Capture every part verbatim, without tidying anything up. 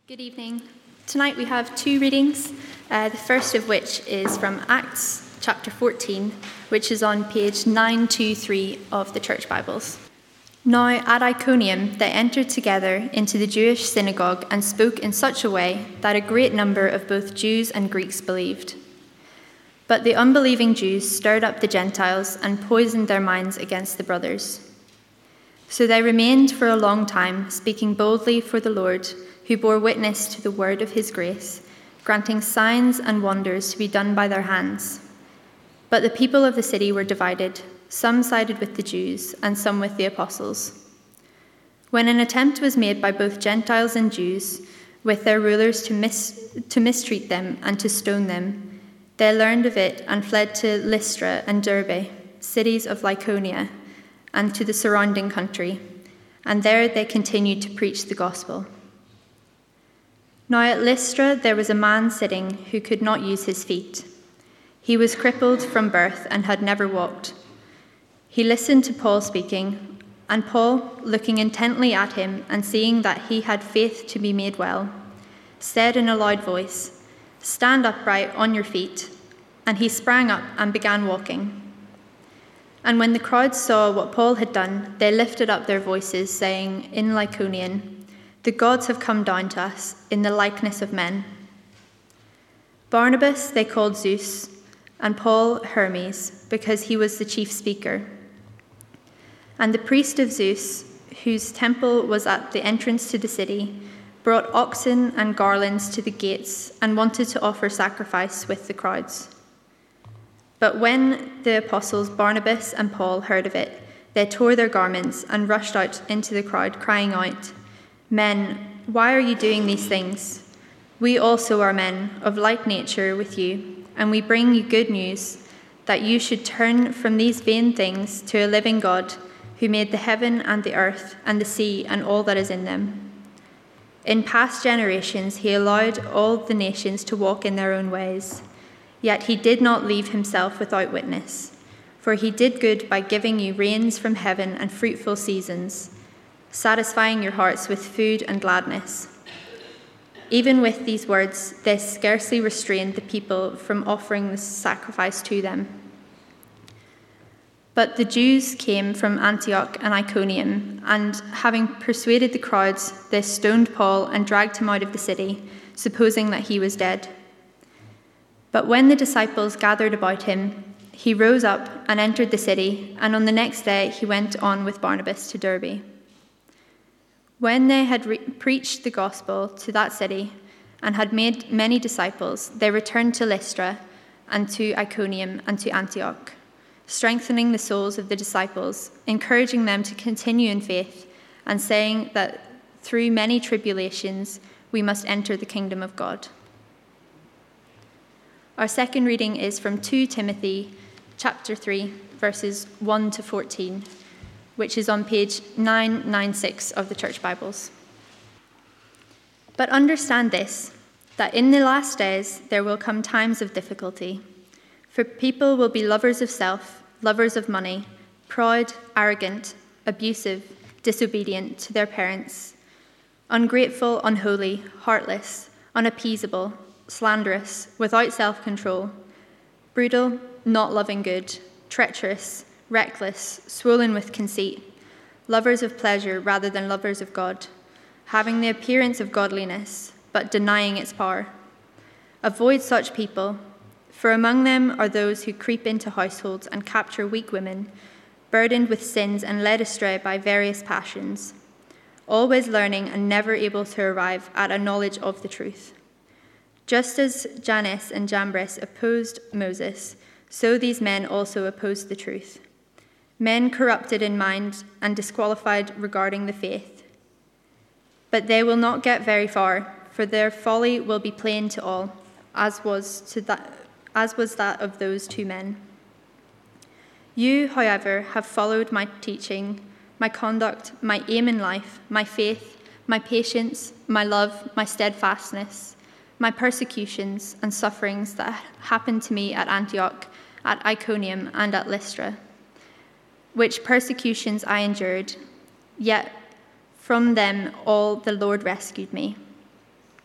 Good evening. Tonight we have two readings, uh, the first of which is from Acts chapter fourteen, which is on page nine twenty-three of the Church Bibles. Now at Iconium they entered together into the Jewish synagogue and spoke in such a way that a great number of both Jews and Greeks believed. But the unbelieving Jews stirred up the Gentiles and poisoned their minds against the brothers. So they remained for a long time, speaking boldly for the Lord, who bore witness to the word of his grace, granting signs and wonders to be done by their hands. But the people of the city were divided. Some sided with the Jews and some with the apostles. When an attempt was made by both Gentiles and Jews, with their rulers to, mis- to mistreat them and to stone them, they learned of it and fled to Lystra and Derbe, cities of Lycaonia, and to the surrounding country, and there they continued to preach the gospel. Now at Lystra there was a man sitting who could not use his feet. He was crippled from birth and had never walked. He listened to Paul speaking, and Paul, looking intently at him and seeing that he had faith to be made well, said in a loud voice, "Stand upright on your feet." And he sprang up and began walking. And when the crowd saw what Paul had done, they lifted up their voices, saying in Lycaonian, "The gods have come down to us in the likeness of men." Barnabas they called Zeus, and Paul Hermes, because he was the chief speaker. And the priest of Zeus, whose temple was at the entrance to the city, brought oxen and garlands to the gates and wanted to offer sacrifice with the crowds. But when the apostles Barnabas and Paul heard of it, they tore their garments and rushed out into the crowd, crying out, "Men, why are you doing these things? We also are men of like nature with you, and we bring you good news, that you should turn from these vain things to a living God, who made the heaven and the earth and the sea and all that is in them. In past generations he allowed all the nations to walk in their own ways, yet he did not leave himself without witness, for he did good by giving you rains from heaven and fruitful seasons, satisfying your hearts with food and gladness." Even with these words, they scarcely restrained the people from offering the sacrifice to them. But the Jews came from Antioch and Iconium, and having persuaded the crowds, they stoned Paul and dragged him out of the city, supposing that he was dead. But when the disciples gathered about him, he rose up and entered the city, and on the next day he went on with Barnabas to Derbe. When they had re- preached the gospel to that city and had made many disciples, they returned to Lystra and to Iconium and to Antioch, strengthening the souls of the disciples, encouraging them to continue in faith, and saying that through many tribulations we must enter the kingdom of God. Our second reading is from Second Timothy chapter three, verses one to fourteen. Which is on page nine ninety-six of the Church Bibles. "But understand this, that in the last days there will come times of difficulty. For people will be lovers of self, lovers of money, proud, arrogant, abusive, disobedient to their parents, ungrateful, unholy, heartless, unappeasable, slanderous, without self-control, brutal, not loving good, treacherous, reckless, swollen with conceit, lovers of pleasure rather than lovers of God, having the appearance of godliness, but denying its power. Avoid such people, for among them are those who creep into households and capture weak women, burdened with sins and led astray by various passions, always learning and never able to arrive at a knowledge of the truth. Just as Jannes and Jambres opposed Moses, so these men also opposed the truth. Men corrupted in mind and disqualified regarding the faith. But they will not get very far, for their folly will be plain to all, as was to that, as was that of those two men. You, however, have followed my teaching, my conduct, my aim in life, my faith, my patience, my love, my steadfastness, my persecutions and sufferings that happened to me at Antioch, at Iconium, and at Lystra, which persecutions I endured, yet from them all the Lord rescued me.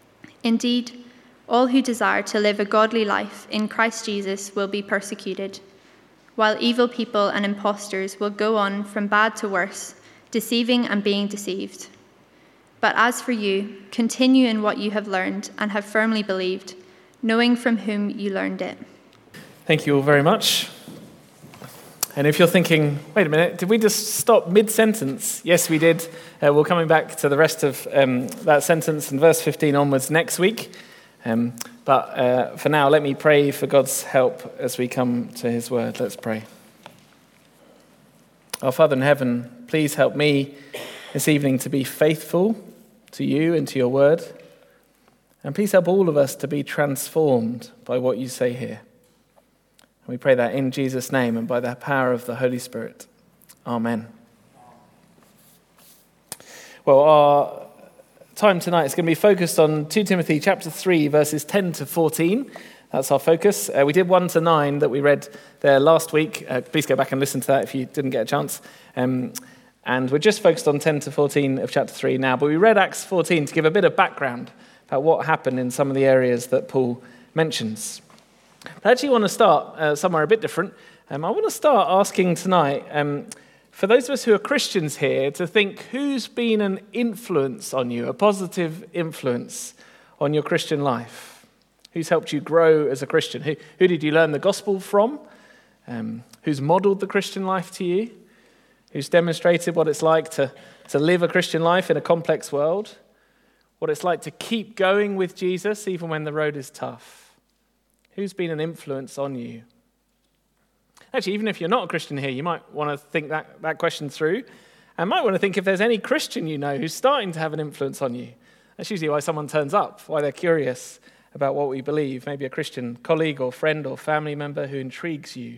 Indeed, all who desire to live a godly life in Christ Jesus will be persecuted, while evil people and impostors will go on from bad to worse, deceiving and being deceived. But as for you, continue in what you have learned and have firmly believed, knowing from whom you learned it. Thank you all very much. And if you're thinking, wait a minute, did we just stop mid-sentence? Yes, we did. Uh, we're coming back to the rest of um, that sentence and verse fifteen onwards next week. Um, but uh, for now, let me pray for God's help as we come to his word. Let's pray. Our Father in heaven, please help me this evening to be faithful to you and to your word. And please help all of us to be transformed by what you say here. And we pray that in Jesus' name and by the power of the Holy Spirit. Amen. Well, our time tonight is going to be focused on Second Timothy chapter three, verses ten to fourteen. That's our focus. Uh, we did one to nine that we read there last week. Uh, please go back and listen to that if you didn't get a chance. Um, and we're just focused on ten to fourteen of chapter three now. But we read Acts fourteen to give a bit of background about what happened in some of the areas that Paul mentions. I actually want to start uh, somewhere a bit different. Um, I want to start asking tonight, um, for those of us who are Christians here, to think who's been an influence on you, a positive influence on your Christian life? Who's helped you grow as a Christian? Who, who did you learn the gospel from? Um, who's modeled the Christian life to you? Who's demonstrated what it's like to, to live a Christian life in a complex world? What it's like to keep going with Jesus even when the road is tough? Who's been an influence on you? Actually, even if you're not a Christian here, you might want to think that, that question through. And might want to think if there's any Christian you know who's starting to have an influence on you. That's usually why someone turns up, why they're curious about what we believe. Maybe a Christian colleague or friend or family member who intrigues you.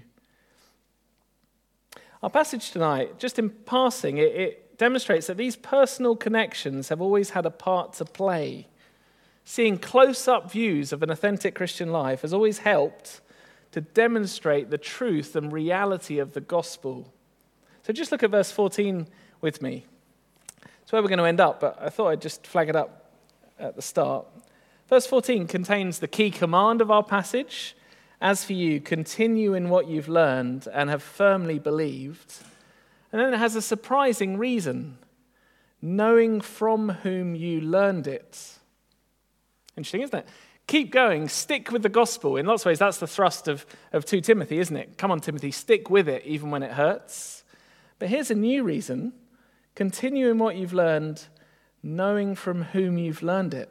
Our passage tonight, just in passing, it, it demonstrates that these personal connections have always had a part to play. Seeing close-up views of an authentic Christian life has always helped to demonstrate the truth and reality of the gospel. So just look at verse fourteen with me. That's where we're going to end up, but I thought I'd just flag it up at the start. Verse fourteen contains the key command of our passage. As for you, continue in what you've learned and have firmly believed. And then it has a surprising reason, knowing from whom you learned it. Interesting, isn't it? Keep going, stick with the gospel. In lots of ways, that's the thrust of, of Second Timothy, isn't it? Come on, Timothy, stick with it even when it hurts. But here's a new reason. Continue in what you've learned, knowing from whom you've learned it.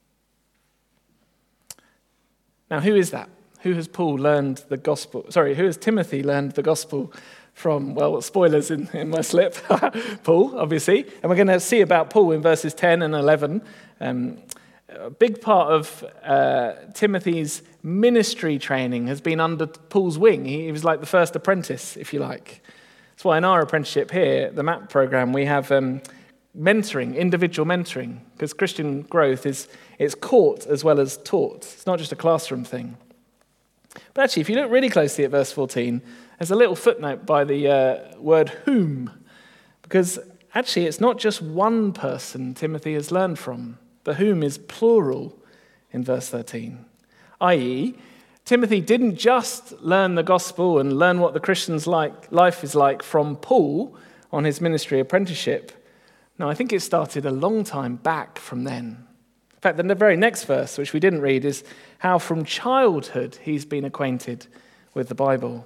Now, who is that? Who has Paul learned the gospel? Sorry, who has Timothy learned the gospel from? Well, spoilers in, in my slip. Paul, obviously. And we're going to see about Paul in verses ten and eleven. Um, A big part of uh, Timothy's ministry training has been under Paul's wing. He was like the first apprentice, if you like. That's why in our apprenticeship here, the MAP program, we have um, mentoring, individual mentoring, because Christian growth is it's caught as well as taught. It's not just a classroom thing. But actually, if you look really closely at verse fourteen, there's a little footnote by the uh, word whom, because actually it's not just one person Timothy has learned from. The whom is plural in verse thirteen, that is, Timothy didn't just learn the gospel and learn what the Christian's like, life is like from Paul on his ministry apprenticeship. No, I think it started a long time back from then. In fact, the very next verse, which we didn't read, is how from childhood he's been acquainted with the Bible.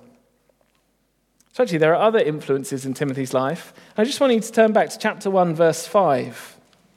So actually, there are other influences in Timothy's life. I just want you to turn back to chapter one, verse five.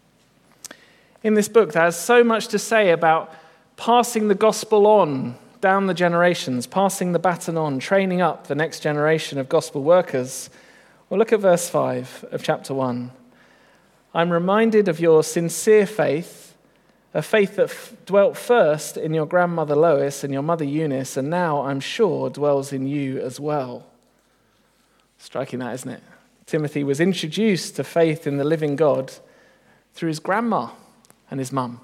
In this book, there has so much to say about passing the gospel on down the generations, passing the baton on, training up the next generation of gospel workers. Well, look at verse five of chapter one. I'm reminded of your sincere faith, a faith that f- dwelt first in your grandmother Lois and your mother Eunice, and now, I'm sure, dwells in you as well. Striking that, isn't it? Timothy was introduced to faith in the living God through his grandma and his mum.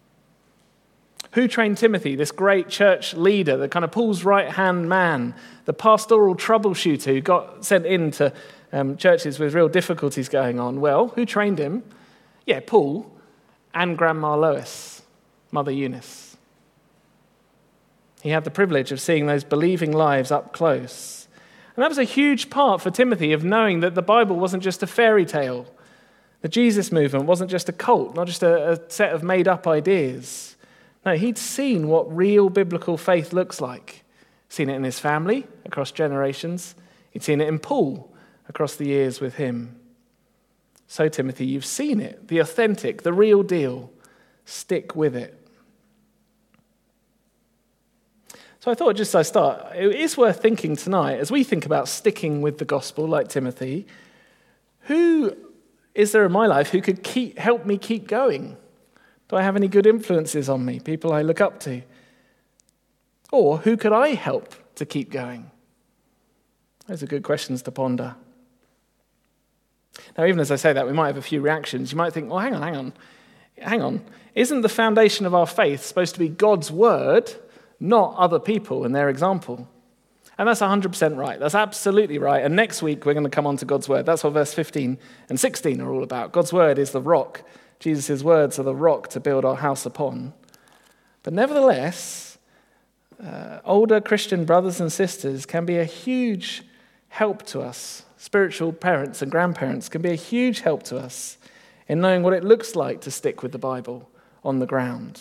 Who trained Timothy, this great church leader, the kind of Paul's right-hand man, the pastoral troubleshooter who got sent into um, churches with real difficulties going on? Well, who trained him? Yeah, Paul and Grandma Lois, Mother Eunice. He had the privilege of seeing those believing lives up close. And that was a huge part for Timothy of knowing that the Bible wasn't just a fairy tale. The Jesus movement wasn't just a cult, not just a, a set of made-up ideas. No, he'd seen what real biblical faith looks like. Seen it in his family, across generations. He'd seen it in Paul, across the years with him. So, Timothy, you've seen it, the authentic, the real deal. Stick with it. So I thought just as I start, it is worth thinking tonight, as we think about sticking with the gospel like Timothy, who is there in my life who could keep, help me keep going? Do I have any good influences on me, people I look up to? Or who could I help to keep going? Those are good questions to ponder. Now, even as I say that, we might have a few reactions. You might think, well, hang on, hang on, hang on. Isn't the foundation of our faith supposed to be God's word, not other people and their example? And that's one hundred percent right. That's absolutely right. And next week, we're going to come on to God's word. That's what verse fifteen and sixteen are all about. God's word is the rock. Jesus' words are the rock to build our house upon. But nevertheless, uh, older Christian brothers and sisters can be a huge help to us. Spiritual parents and grandparents can be a huge help to us in knowing what it looks like to stick with the Bible on the ground.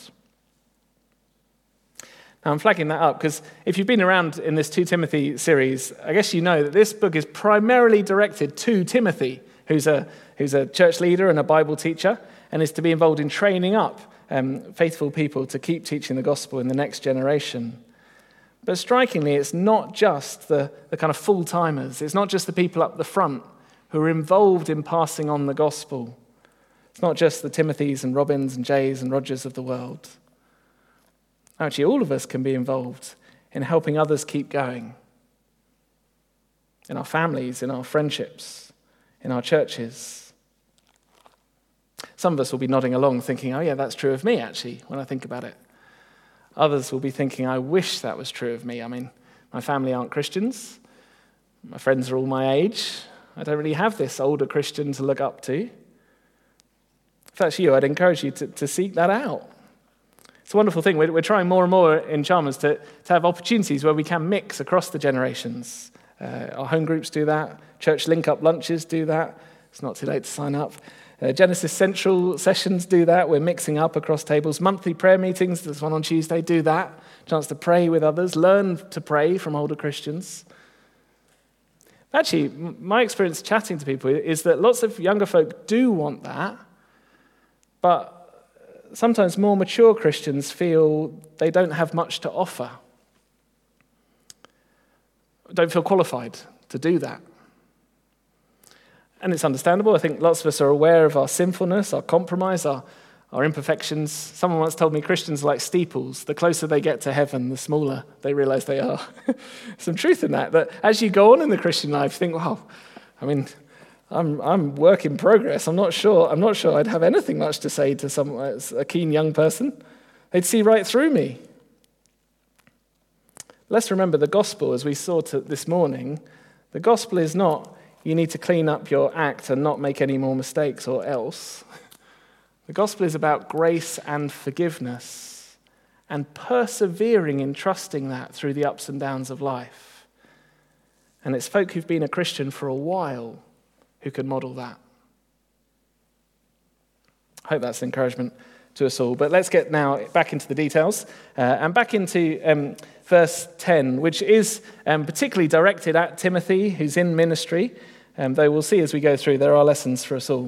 Now, I'm flagging that up because if you've been around in this Second Timothy series, I guess you know that this book is primarily directed to Timothy, who's a, who's a church leader and a Bible teacher, and is to be involved in training up um, faithful people to keep teaching the gospel in the next generation. But strikingly, it's not just the, the kind of full-timers. It's not just the people up the front who are involved in passing on the gospel. It's not just the Timothys and Robins and Jays and Rogers of the world. Actually, all of us can be involved in helping others keep going. In our families, in our friendships, in our churches. Some of us will be nodding along thinking, oh yeah, that's true of me actually, when I think about it. Others will be thinking, I wish that was true of me. I mean, my family aren't Christians. My friends are all my age. I don't really have this older Christian to look up to. If that's you, I'd encourage you to, to seek that out. It's a wonderful thing. We're, we're trying more and more in Chalmers to, to have opportunities where we can mix across the generations. Uh, our home groups do that. Church link-up lunches do that. It's not too late to sign up. Uh, Genesis Central sessions do that. We're mixing up across tables. Monthly prayer meetings, there's one on Tuesday, do that. Chance to pray with others. Learn to pray from older Christians. Actually, my experience chatting to people is that lots of younger folk do want that, but sometimes more mature Christians feel they don't have much to offer. Don't feel qualified to do that. And it's understandable. I think lots of us are aware of our sinfulness, our compromise, our, our imperfections. Someone once told me Christians are like steeples. The closer they get to heaven, the smaller they realize they are. Some truth in that, that as you go on in the Christian life, you think, wow, I mean, I'm I'm work in progress. I'm not sure. I'm not sure I'd have anything much to say to some a keen young person. They'd see right through me. Let's remember the gospel, as we saw to this morning. The gospel is not you need to clean up your act and not make any more mistakes or else. The gospel is about grace and forgiveness and persevering in trusting that through the ups and downs of life. And it's folk who've been a Christian for a while who can model that. I hope that's an encouragement to us all. But let's get now back into the details uh, and back into um, verse ten, which is um, particularly directed at Timothy, who's in ministry. Um, though we'll see as we go through, there are lessons for us all.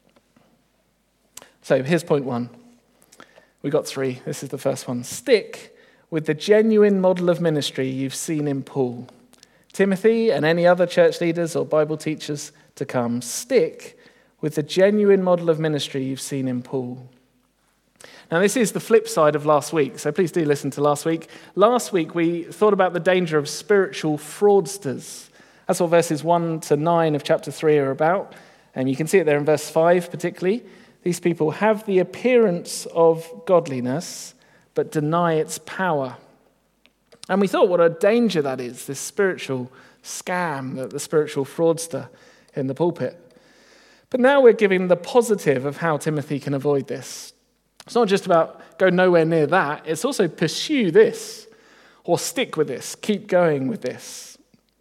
So here's point one. We got three. This is the first one. Stick with the genuine model of ministry you've seen in Paul. Timothy and any other church leaders or Bible teachers to come, stick with the genuine model of ministry you've seen in Paul. Now, this is the flip side of last week, so please do listen to last week. Last week, we thought about the danger of spiritual fraudsters. That's what verses one to nine of chapter three are about. And you can see it there in verse five particularly. These people have the appearance of godliness, but deny its power. And we thought what a danger that is, this spiritual scam, the, the spiritual fraudster in the pulpit. But now we're giving the positive of how Timothy can avoid this. It's not just about go nowhere near that. It's also pursue this or stick with this, keep going with this.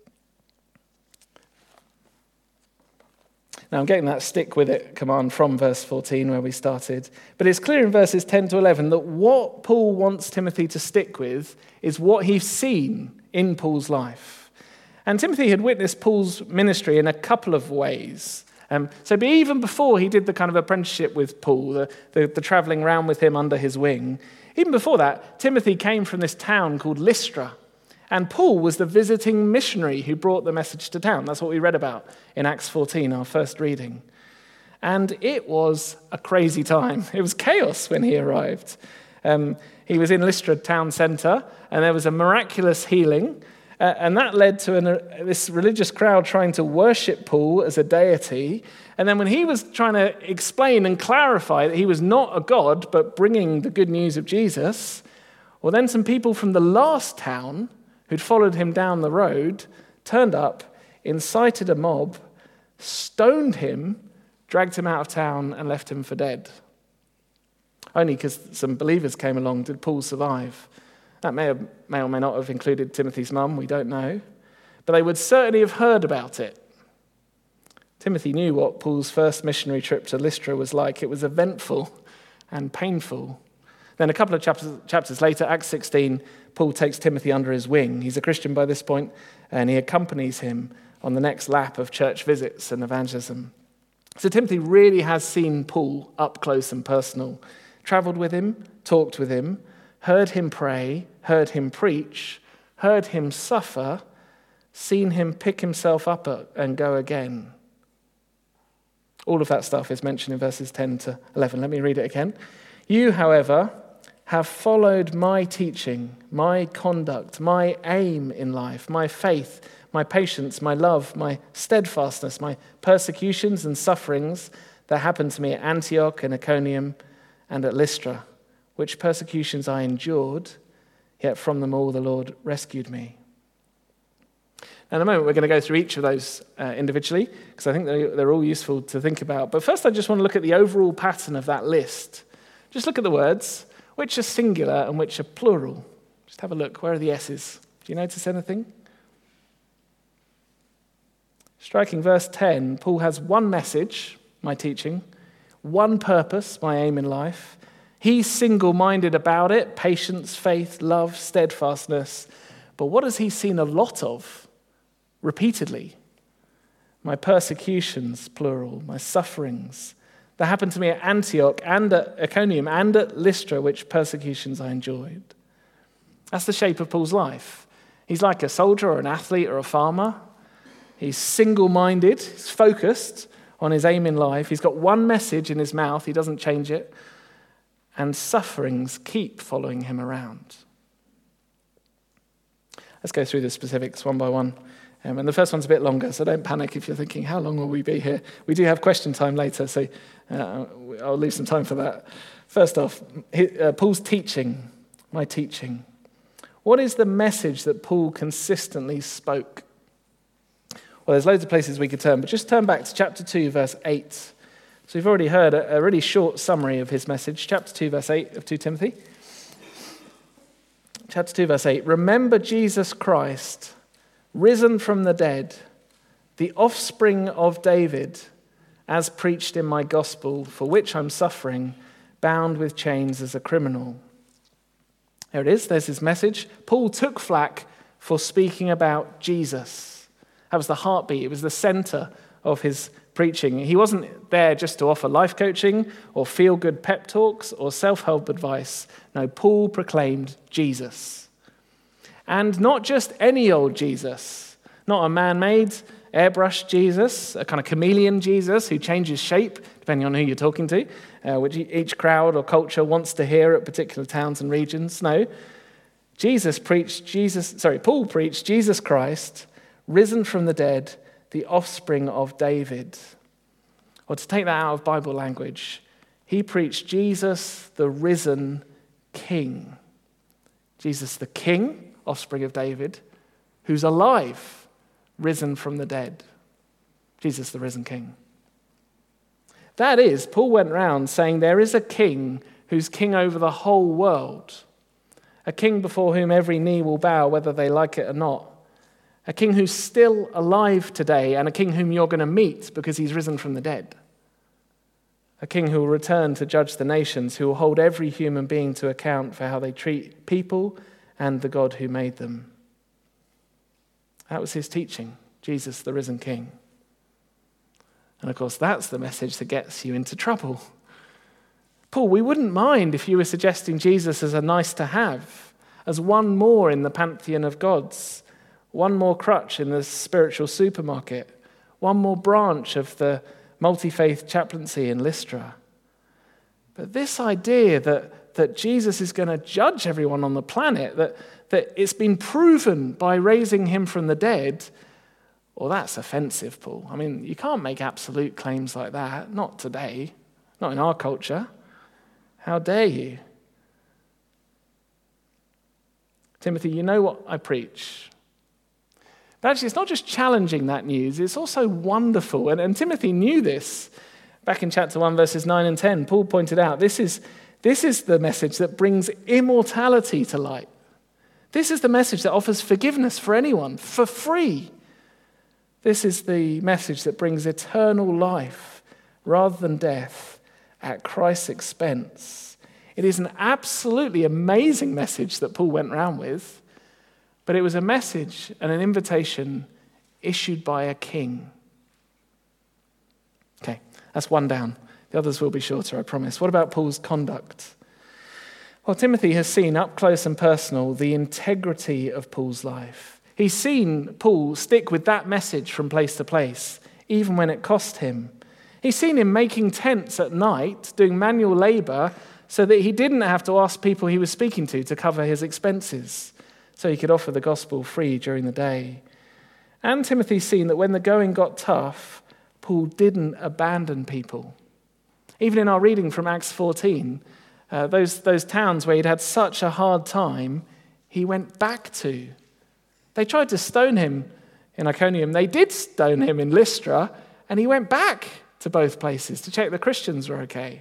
Now, I'm getting that stick with it command from verse fourteen where we started. But it's clear in verses ten to eleven that what Paul wants Timothy to stick with is what he's seen in Paul's life. And Timothy had witnessed Paul's ministry in a couple of ways. Um, so even before he did the kind of apprenticeship with Paul, the, the, the traveling around with him under his wing, even before that, Timothy came from this town called Lystra. And Paul was the visiting missionary who brought the message to town. That's what we read about in Acts fourteen, our first reading. And it was a crazy time. It was chaos when he arrived. Um, he was in Lystra town centre, and there was a miraculous healing. Uh, and that led to an, uh, this religious crowd trying to worship Paul as a deity. And then when he was trying to explain and clarify that he was not a god, but bringing the good news of Jesus, well, then some people from the last town who'd followed him down the road turned up, incited a mob, stoned him, dragged him out of town, and left him for dead. Only because some believers came along did Paul survive. That may, have, may or may not have included Timothy's mum, we don't know. But they would certainly have heard about it. Timothy knew what Paul's first missionary trip to Lystra was like. It was eventful and painful. Then a couple of chapters, chapters later, Acts sixteen, Paul takes Timothy under his wing. He's a Christian by this point, and he accompanies him on the next lap of church visits and evangelism. So Timothy really has seen Paul up close and personal, traveled with him, talked with him, heard him pray, heard him preach, heard him suffer, seen him pick himself up and go again. All of that stuff is mentioned in verses ten to eleven. Let me read it again. You, however, have followed my teaching, my conduct, my aim in life, my faith, my patience, my love, my steadfastness, my persecutions and sufferings that happened to me at Antioch and Iconium and at Lystra, which persecutions I endured, yet from them all the Lord rescued me. Now, in a moment, we're going to go through each of those uh, individually, because I think they're, they're all useful to think about. But first, I just want to look at the overall pattern of that list. Just look at the words, which are singular and which are plural. Just have a look. Where are the S's? Do you notice anything? Striking verse ten, Paul has one message, my teaching, one purpose, my aim in life. He's single-minded about it, patience, faith, love, steadfastness. But what has he seen a lot of repeatedly? My persecutions, plural, my sufferings. That happened to me at Antioch and at Iconium and at Lystra, which persecutions I enjoyed. That's the shape of Paul's life. He's like a soldier or an athlete or a farmer. He's single-minded, he's focused on his aim in life. He's got one message in his mouth, he doesn't change it. And sufferings keep following him around. Let's go through the specifics one by one. Um, and the first one's a bit longer, so don't panic if you're thinking, how long will we be here? We do have question time later, so uh, I'll leave some time for that. First off, uh, Paul's teaching, my teaching. What is the message that Paul consistently spoke? Well, there's loads of places we could turn, but just turn back to chapter two, verse eight. So we've already heard a, a really short summary of his message. Chapter two, verse eight of Second Timothy. Chapter two, verse eight. Remember Jesus Christ, risen from the dead, the offspring of David, as preached in my gospel, for which I'm suffering, bound with chains as a criminal. There it is, there's his message. Paul took flack for speaking about Jesus. That was the heartbeat, it was the center of his preaching. He wasn't there just to offer life coaching or feel-good pep talks or self-help advice. No, Paul proclaimed Jesus. And not just any old Jesus, not a man-made, airbrushed Jesus, a kind of chameleon Jesus who changes shape depending on who you're talking to, uh, which each crowd or culture wants to hear at particular towns and regions. No, Jesus preached Jesus, sorry, Paul preached Jesus Christ, risen from the dead, the offspring of David. Or to take that out of Bible language, he preached Jesus, the risen King. Jesus the King, offspring of David, who's alive, risen from the dead. Jesus the risen King. That is, Paul went round saying there is a king who's king over the whole world, a king before whom every knee will bow, whether they like it or not, a king who's still alive today, and a king whom you're going to meet because he's risen from the dead, a king who will return to judge the nations, who will hold every human being to account for how they treat people and the God who made them. That was his teaching, Jesus, the risen king. And of course, that's the message that gets you into trouble. Paul, we wouldn't mind if you were suggesting Jesus as a nice to have, as one more in the pantheon of gods, one more crutch in the spiritual supermarket, one more branch of the multi-faith chaplaincy in Lystra. But this idea that, that Jesus is going to judge everyone on the planet, that, that it's been proven by raising him from the dead, well, that's offensive, Paul. I mean, you can't make absolute claims like that. Not today. Not in our culture. How dare you? Timothy, you know what I preach. But actually, it's not just challenging that news, it's also wonderful. And, and Timothy knew this. Back in chapter one, verses nine and ten, Paul pointed out, this is, this is the message that brings immortality to light. This is the message that offers forgiveness for anyone, for free. This is the message that brings eternal life rather than death at Christ's expense. It is an absolutely amazing message that Paul went round with, but it was a message and an invitation issued by a king. Okay, that's one down. The others will be shorter, I promise. What about Paul's conduct? Well, Timothy has seen up close and personal the integrity of Paul's life. He's seen Paul stick with that message from place to place, even when it cost him. He's seen him making tents at night, doing manual labor, so that he didn't have to ask people he was speaking to to cover his expenses, so he could offer the gospel free during the day. And Timothy's seen that when the going got tough, Paul didn't abandon people. Even in our reading from Acts fourteen, uh, those, those towns where he'd had such a hard time, he went back to. They tried to stone him in Iconium. They did stone him in Lystra, and he went back to both places to check the Christians were okay.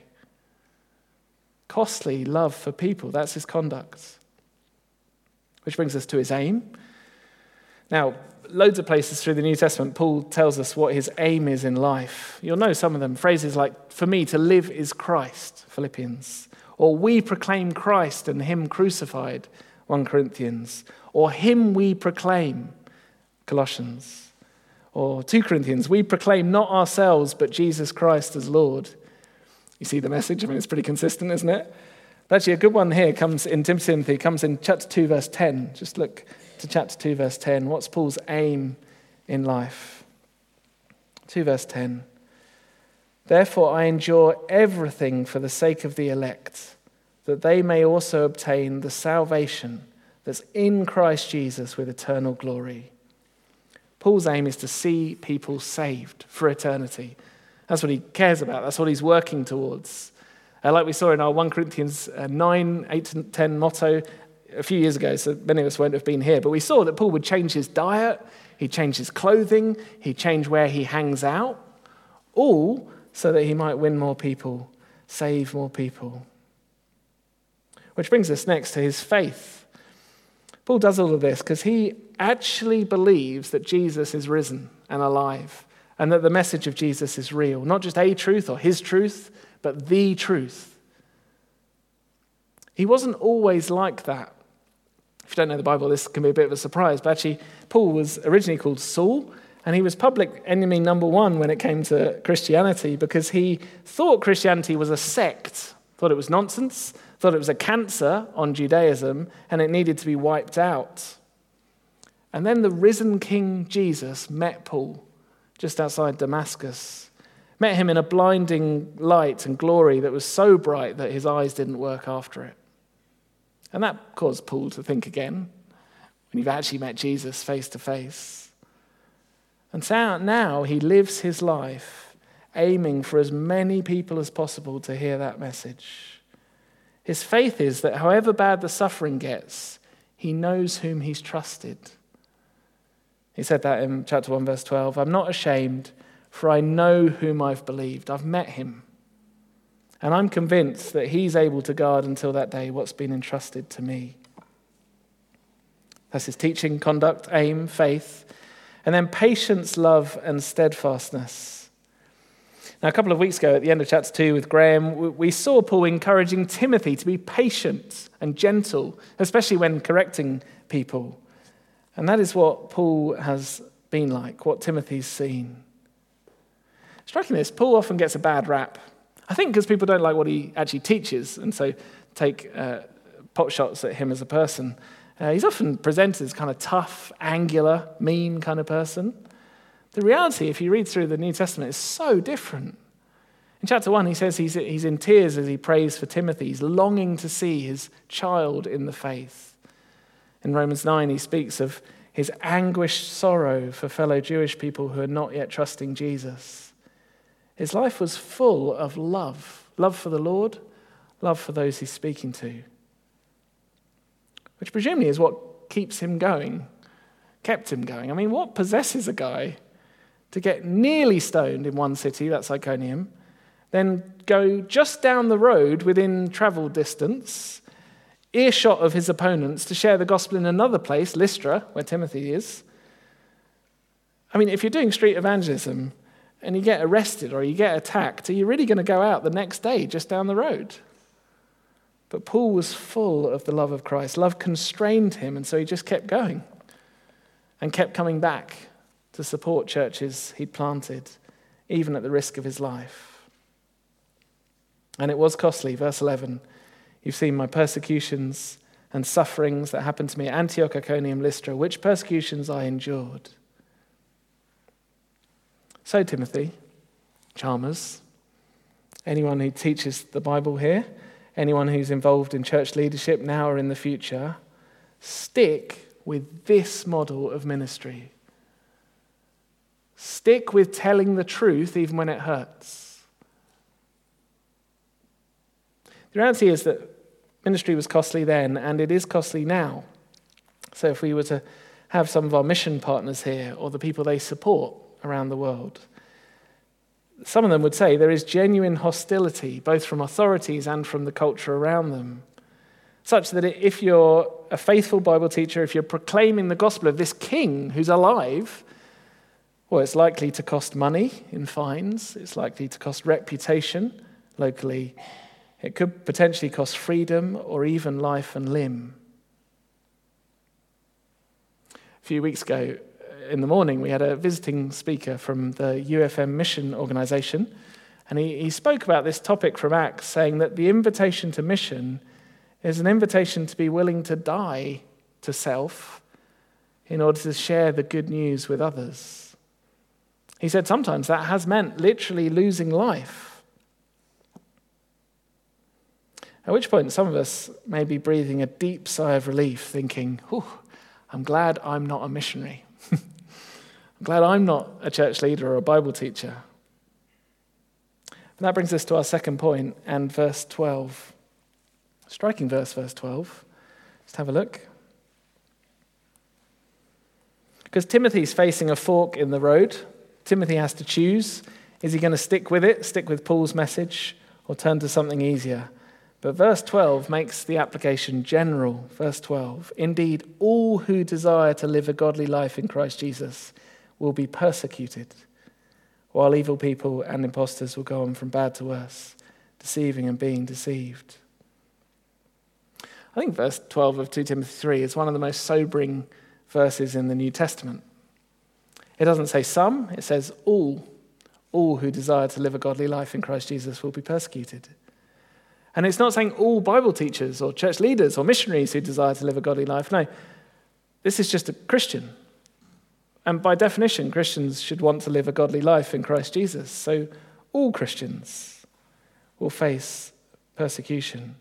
Costly love for people, that's his conduct. Which brings us to his aim. Now, loads of places through the New Testament, Paul tells us what his aim is in life. You'll know some of them. Phrases like, for me to live is Christ, Philippians. Or we proclaim Christ and him crucified, First Corinthians. Or him we proclaim, Colossians. Or Second Corinthians, we proclaim not ourselves, but Jesus Christ as Lord. You see the message? I mean, it's pretty consistent, isn't it? But actually, a good one here comes in Timothy, comes in chapter two, verse ten. Just look to chapter two, verse ten. What's Paul's aim in life? two, verse ten. Therefore, I endure everything for the sake of the elect, that they may also obtain the salvation that's in Christ Jesus with eternal glory. Paul's aim is to see people saved for eternity. That's what he cares about. That's what he's working towards. Uh, like we saw in our First Corinthians nine, eight and ten motto a few years ago, so many of us won't have been here, but we saw that Paul would change his diet, he'd change his clothing, he'd change where he hangs out, all so that he might win more people, save more people. Which brings us next to his faith. Paul does all of this because he actually believes that Jesus is risen and alive, and that the message of Jesus is real. Not just a truth or his truth, but the truth. He wasn't always like that. If you don't know the Bible, this can be a bit of a surprise, but actually, Paul was originally called Saul, and he was public enemy number one when it came to Christianity because he thought Christianity was a sect, thought it was nonsense, thought it was a cancer on Judaism, and it needed to be wiped out. And then the risen King Jesus met Paul just outside Damascus, met him in a blinding light and glory that was so bright that his eyes didn't work after it. And that caused Paul to think again when you've actually met Jesus face to face. And so now he lives his life aiming for as many people as possible to hear that message. His faith is that however bad the suffering gets, he knows whom he's trusted. He said that in chapter one, verse twelve, I'm not ashamed, for I know whom I've believed. I've met him. And I'm convinced that he's able to guard until that day what's been entrusted to me. That's his teaching, conduct, aim, faith, and then patience, love, and steadfastness. Now, a couple of weeks ago, at the end of chapter two with Graham, we saw Paul encouraging Timothy to be patient and gentle, especially when correcting people. And that is what Paul has been like, what Timothy's seen. Striking this, Paul often gets a bad rap. I think because people don't like what he actually teaches, and so take uh, pot shots at him as a person. Uh, he's often presented as kind of tough, angular, mean kind of person. The reality, if you read through the New Testament, is so different. In chapter one, he says he's, he's in tears as he prays for Timothy. He's longing to see his child in the faith. In Romans nine, he speaks of his anguished sorrow for fellow Jewish people who are not yet trusting Jesus. His life was full of love. Love for the Lord, love for those he's speaking to. Which presumably is what keeps him going, kept him going. I mean, what possesses a guy to get nearly stoned in one city, that's Iconium, then go just down the road within travel distance, earshot of his opponents, to share the gospel in another place, Lystra, where Timothy is? I mean, if you're doing street evangelism and you get arrested or you get attacked, are you really going to go out the next day just down the road? But Paul was full of the love of Christ. Love constrained him, and so he just kept going and kept coming back to support churches he'd planted, even at the risk of his life. And it was costly. Verse eleven, you've seen my persecutions and sufferings that happened to me at Antioch, Iconium, Lystra, which persecutions I endured. So, Timothy, Chalmers, anyone who teaches the Bible here, anyone who's involved in church leadership now or in the future, stick with this model of ministry. Stick with telling the truth even when it hurts. The reality is that ministry was costly then, and it is costly now. So if we were to have some of our mission partners here, or the people they support around the world, some of them would say there is genuine hostility, both from authorities and from the culture around them, such that if you're a faithful Bible teacher, if you're proclaiming the gospel of this king who's alive, well, it's likely to cost money in fines, it's likely to cost reputation locally, it could potentially cost freedom or even life and limb. A few weeks ago, in the morning, we had a visiting speaker from the U F M mission organization, and he, he spoke about this topic from Acts, saying that the invitation to mission is an invitation to be willing to die to self in order to share the good news with others. He said sometimes that has meant literally losing life. At which point some of us may be breathing a deep sigh of relief, thinking, "Whew, I'm glad I'm not a missionary. I'm glad I'm not a church leader or a Bible teacher." And that brings us to our second point and verse twelve. Striking verse, verse twelve. Just have a look. Because Timothy's facing a fork in the road. Timothy has to choose. Is he going to stick with it, stick with Paul's message, or turn to something easier? But verse twelve makes the application general. Verse twelve, indeed, all who desire to live a godly life in Christ Jesus will be persecuted, while evil people and impostors will go on from bad to worse, deceiving and being deceived. I think verse twelve of Second Timothy three is one of the most sobering verses in the New Testament. It doesn't say some, it says all. All who desire to live a godly life in Christ Jesus will be persecuted. And it's not saying all Bible teachers or church leaders or missionaries who desire to live a godly life. No, this is just a Christian. And by definition, Christians should want to live a godly life in Christ Jesus. So all Christians will face persecution.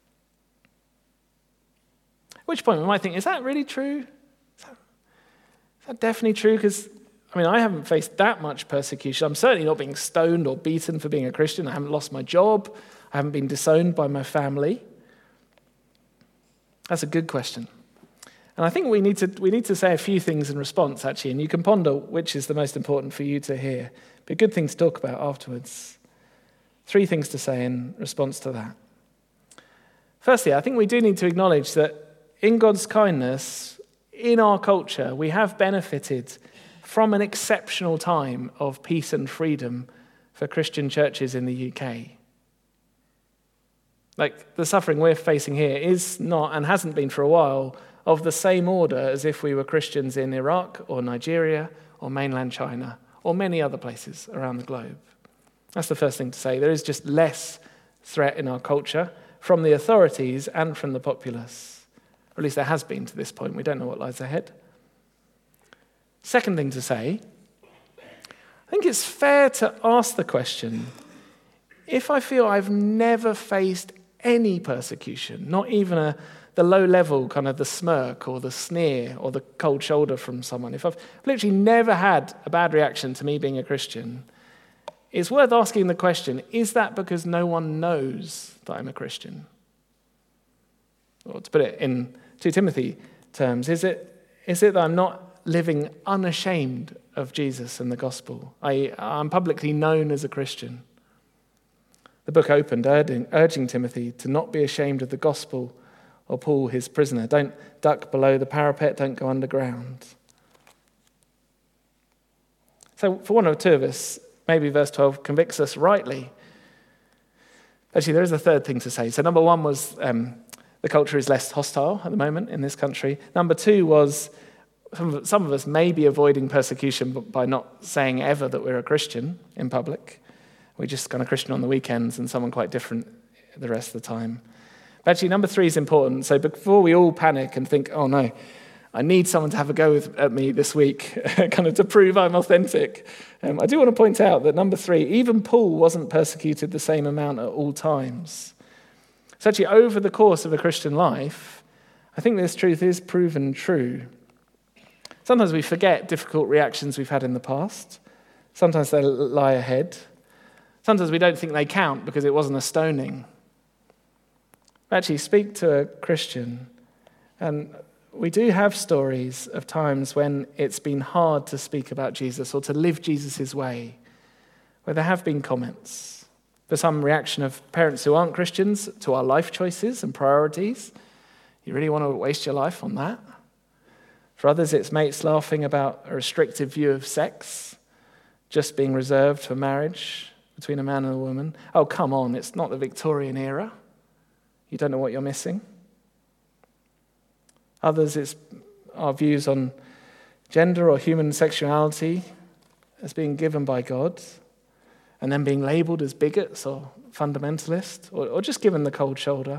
At which point we might think, is that really true? Is that, is that definitely true? Because, I mean, I haven't faced that much persecution. I'm certainly not being stoned or beaten for being a Christian. I haven't lost my job. I haven't been disowned by my family. That's a good question. And I think we need to we need to say a few things in response, actually, and you can ponder which is the most important for you to hear. But a good thing to talk about afterwards. Three things to say in response to that. Firstly, I think we do need to acknowledge that in God's kindness, in our culture, we have benefited from an exceptional time of peace and freedom for Christian churches in the U K. Like, the suffering we're facing here is not, and hasn't been for a while, of the same order as if we were Christians in Iraq or Nigeria or mainland China or many other places around the globe. That's the first thing to say. There is just less threat in our culture from the authorities and from the populace. Or at least there has been to this point. We don't know what lies ahead. Second thing to say, I think it's fair to ask the question, if I feel I've never faced any persecution, not even a, the low level, kind of the smirk or the sneer or the cold shoulder from someone, if I've literally never had a bad reaction to me being a Christian, it's worth asking the question, is that because no one knows that I'm a Christian? Or to put it in two Timothy terms, is it, is it that I'm not living unashamed of Jesus and the gospel? I, I'm publicly known as a Christian. The book opened urging, urging Timothy to not be ashamed of the gospel, or Paul, his prisoner. Don't duck below the parapet, don't go underground. So for one or two of us, maybe verse twelve convicts us rightly. Actually, there is a third thing to say. So number one was um, the culture is less hostile at the moment in this country. Number two was some of, some of us may be avoiding persecution by not saying ever that we're a Christian in public. We're just kind of Christian on the weekends and someone quite different the rest of the time. But actually, number three is important. So before we all panic and think, oh no, I need someone to have a go with, at me this week, kind of to prove I'm authentic, um, I do want to point out that number three, even Paul wasn't persecuted the same amount at all times. So actually, over the course of a Christian life, I think this truth is proven true. Sometimes we forget difficult reactions we've had in the past. Sometimes they lie ahead. Sometimes we don't think they count because it wasn't a stoning. Actually, speak to a Christian, and we do have stories of times when it's been hard to speak about Jesus or to live Jesus' way, where there have been comments. For some, reaction of parents who aren't Christians to our life choices and priorities. You really want to waste your life on that? For others, it's mates laughing about a restrictive view of sex, just being reserved for marriage between a man and a woman. Oh, come on, it's not the Victorian era. You don't know what you're missing. Others, it's our views on gender or human sexuality as being given by God, and then being labelled as bigots or fundamentalist, or, or just given the cold shoulder.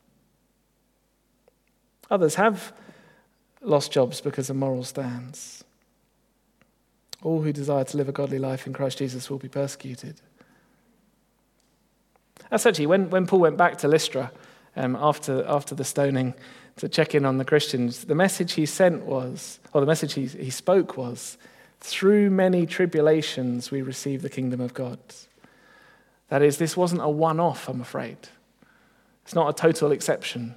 Others have lost jobs because of moral stands. All who desire to live a godly life in Christ Jesus will be persecuted. That's actually, when, when Paul went back to Lystra um, after, after the stoning to check in on the Christians, the message he sent was, or the message he, he spoke was, through many tribulations we receive the kingdom of God. That is, this wasn't a one-off, I'm afraid. It's not a total exception.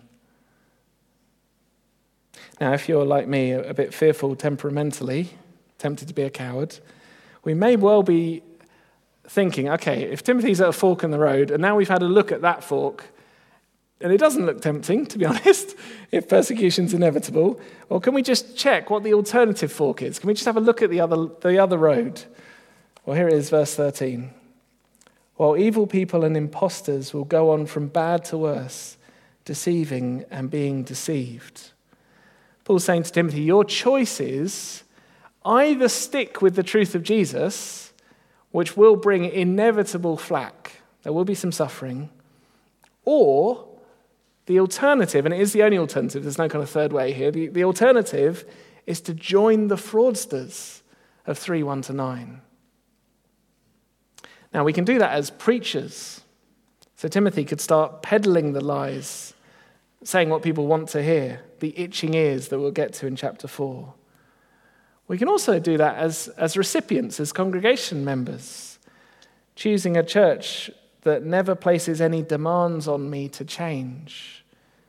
Now, if you're like me, a bit fearful temperamentally, tempted to be a coward, we may well be thinking, okay, if Timothy's at a fork in the road, and now we've had a look at that fork, and it doesn't look tempting, to be honest, if persecution's inevitable, or can we just check what the alternative fork is? Can we just have a look at the other, the other road? Well, here it is, verse thirteen. While evil people and impostors will go on from bad to worse, deceiving and being deceived. Paul's saying to Timothy, your choice is either stick with the truth of Jesus, which will bring inevitable flack, there will be some suffering, or the alternative, and it is the only alternative, there's no kind of third way here, the, the alternative is to join the fraudsters of three one to nine. Now, we can do that as preachers. So Timothy could start peddling the lies, saying what people want to hear, the itching ears that we'll get to in chapter four. We can also do that as, as recipients, as congregation members, choosing a church that never places any demands on me to change,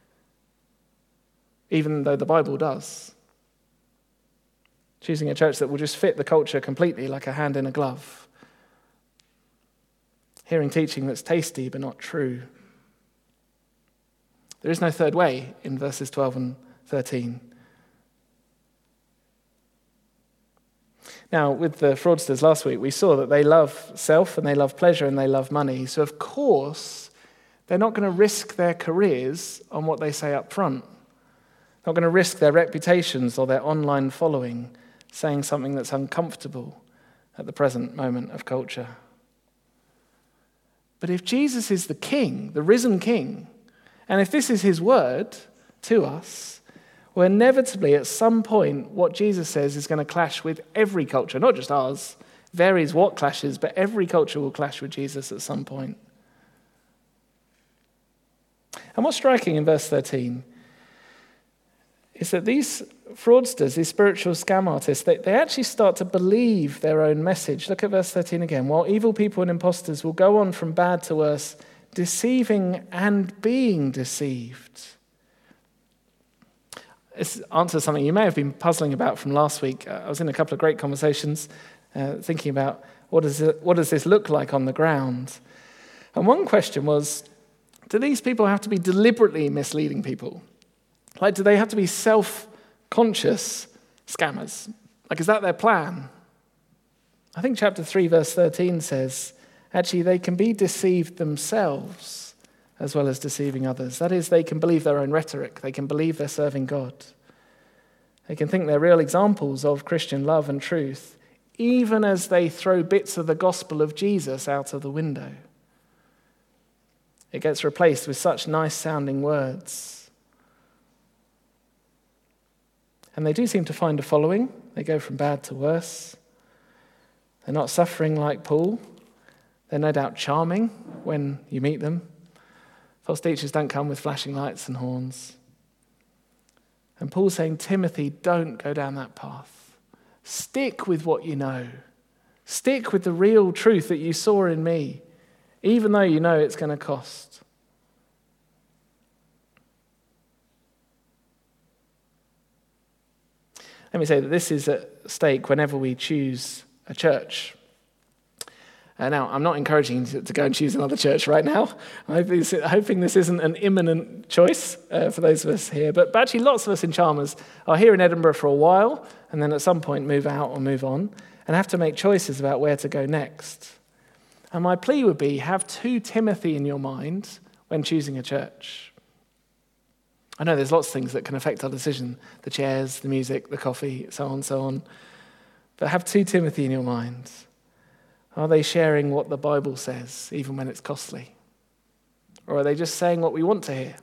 even though the Bible does. Choosing a church that will just fit the culture completely like a hand in a glove. hearing teaching that's tasty but not true. There is no third way in verses twelve and thirteen. Now, with the fraudsters last week, we saw that they love self and they love pleasure and they love money. So, of course, they're not going to risk their careers on what they say up front. Not going to risk their reputations or their online following saying something that's uncomfortable at the present moment of culture. But if Jesus is the King, the risen King, and if this is his word to us, well, inevitably at some point what Jesus says is going to clash with every culture, not just ours. Varies what clashes, but every culture will clash with Jesus at some point. And what's striking in verse thirteen is that these fraudsters, these spiritual scam artists, they, they actually start to believe their own message. Look at verse thirteen again. While evil people and impostors will go on from bad to worse, deceiving and being deceived. This answers something you may have been puzzling about from last week. I was in a couple of great conversations uh, thinking about what does, it, what does this look like on the ground? And one question was, do these people have to be deliberately misleading people? Like, do they have to be self-conscious scammers? Like, is that their plan? I think chapter three, verse thirteen says, actually, they can be deceived themselves as well as deceiving others. That is, they can believe their own rhetoric. They can believe they're serving God. They can think they're real examples of Christian love and truth, even as they throw bits of the gospel of Jesus out of the window. It gets replaced with such nice-sounding words. And they do seem to find a following. They go from bad to worse. They're not suffering like Paul. They're no doubt charming when you meet them. False teachers don't come with flashing lights and horns. And Paul's saying, Timothy, don't go down that path. Stick with what you know. Stick with the real truth that you saw in me, even though you know it's going to cost. Let me say that this is at stake whenever we choose a church. Uh, now, I'm not encouraging you to, to go and choose another church right now. I'm hoping this, hoping this isn't an imminent choice uh, for those of us here. But, but actually, lots of us in Chalmers are here in Edinburgh for a while and then at some point move out or move on and have to make choices about where to go next. And my plea would be, have two Timothy in your mind when choosing a church. I know there's lots of things that can affect our decision. The chairs, the music, the coffee, so on, so on. But have two Timothy in your mind. Are they sharing what the Bible says, even when it's costly? Or are they just saying what we want to hear?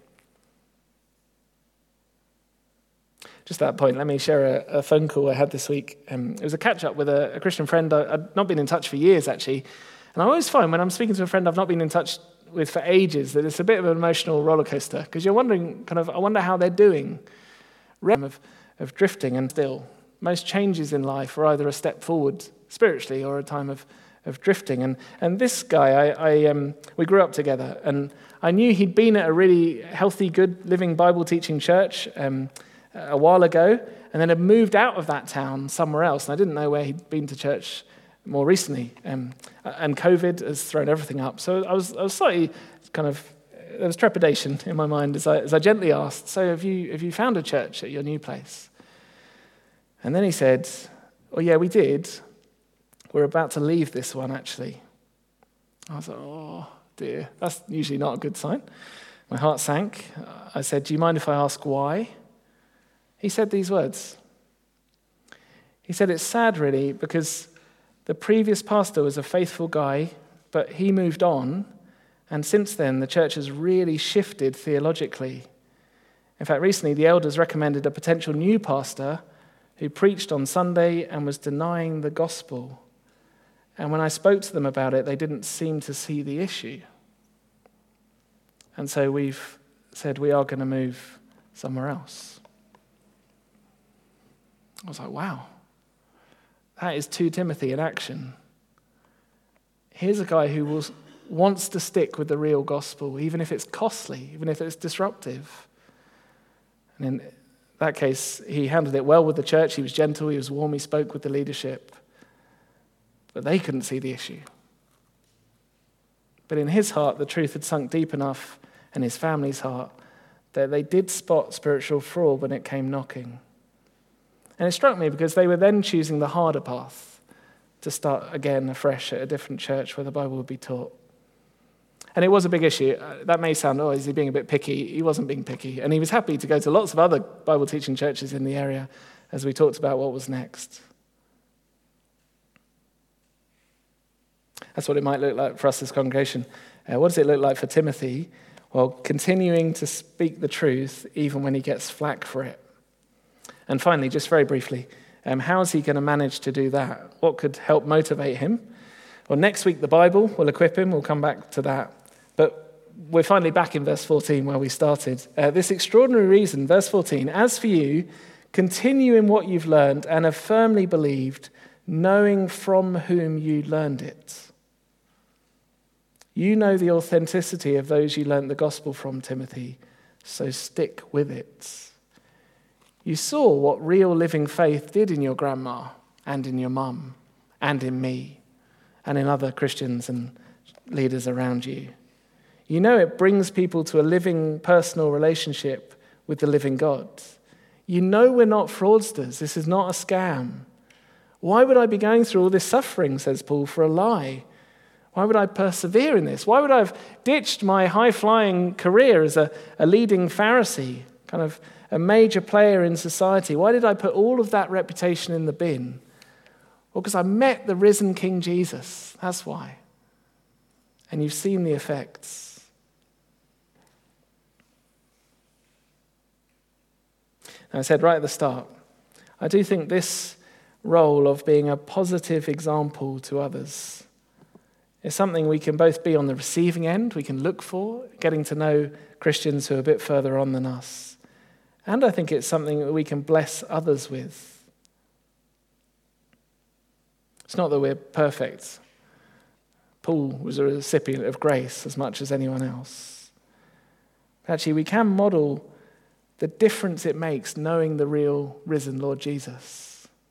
Just at that point, let me share a, a phone call I had this week. Um, it was a catch-up with a, a Christian friend. I, I'd not been in touch for years, actually. And I always find when I'm speaking to a friend I've not been in touch with for ages that it's a bit of an emotional roller coaster, because you're wondering, kind of, I wonder how they're doing. Of, of drifting, and still, most changes in life are either a step forward spiritually or a time of of drifting. And and this guy, I, I um, we grew up together, and I knew he'd been at a really healthy, good, living Bible-teaching church um, a while ago, and then had moved out of that town somewhere else, and I didn't know where he'd been to church more recently. Um, and COVID has thrown everything up. So I was I was slightly kind of, there was trepidation in my mind as I, as I gently asked, so have you, have you found a church at your new place? And then he said, oh yeah, we did. We're about to leave this one, actually. I was like, oh, dear. That's usually not a good sign. My heart sank. I said, do you mind if I ask why? He said these words. He said, it's sad, really, because the previous pastor was a faithful guy, but he moved on, and since then, the church has really shifted theologically. In fact, recently, the elders recommended a potential new pastor who preached on Sunday and was denying the gospel. And when I spoke to them about it, they didn't seem to see the issue. And so we've said we are going to move somewhere else. I was like, wow. That is two Timothy in action. Here's a guy who will, wants to stick with the real gospel, even if it's costly, even if it's disruptive. And in that case, he handled it well with the church. He was gentle, he was warm, he spoke with the leadership. But they couldn't see the issue. But in his heart, the truth had sunk deep enough, and his family's heart, that they did spot spiritual fraud when it came knocking. And it struck me because they were then choosing the harder path to start again afresh at a different church where the Bible would be taught. And it was a big issue. That may sound, oh, is he being a bit picky? He wasn't being picky. And he was happy to go to lots of other Bible teaching churches in the area as we talked about what was next. That's what it might look like for us as a congregation. Uh, what does it look like for Timothy? Well, continuing to speak the truth even when he gets flack for it. And finally, just very briefly, um, how is he going to manage to do that? What could help motivate him? Well, next week the Bible will equip him. We'll come back to that. But we're finally back in verse fourteen where we started. Uh, this extraordinary reason, verse fourteen, as for you, continue in what you've learned and have firmly believed, knowing from whom you learned it. You know the authenticity of those you learnt the gospel from, Timothy, so stick with it. You saw what real living faith did in your grandma and in your mum and in me and in other Christians and leaders around you. You know it brings people to a living personal relationship with the living God. You know we're not fraudsters. This is not a scam. Why would I be going through all this suffering, says Paul, for a lie? Why would I persevere in this? Why would I have ditched my high-flying career as a, a leading Pharisee, kind of a major player in society? Why did I put all of that reputation in the bin? Well, because I met the risen King Jesus. That's why. And you've seen the effects. Now, I said right at the start, I do think this role of being a positive example to others is something we can both be on the receiving end, we can look for, getting to know Christians who are a bit further on than us. And I think it's something that we can bless others with. It's not that we're perfect. Paul was a recipient of grace as much as anyone else. Actually, we can model the difference it makes knowing the real risen Lord Jesus.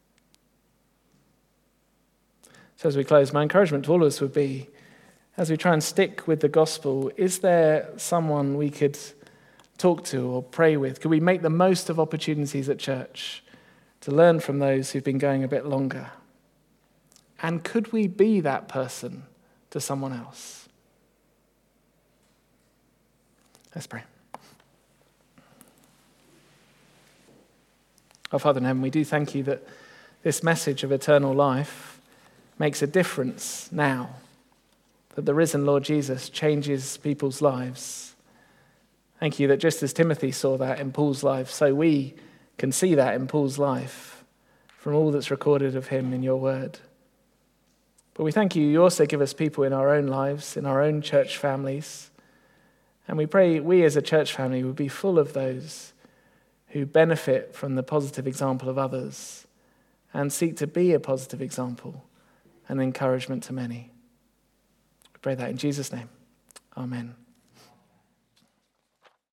So as we close, my encouragement to all of us would be, as we try and stick with the gospel, is there someone we could talk to or pray with? Could we make the most of opportunities at church to learn from those who've been going a bit longer? And could we be that person to someone else? Let's pray. Our Father in heaven, we do thank you that this message of eternal life makes a difference now, that the risen Lord Jesus changes people's lives. Thank you that just as Timothy saw that in Paul's life, so we can see that in Paul's life from all that's recorded of him in your word. But we thank you, you also give us people in our own lives, in our own church families, and we pray we as a church family would be full of those who benefit from the positive example of others and seek to be a positive example and encouragement to many. We pray that in Jesus' name. Amen.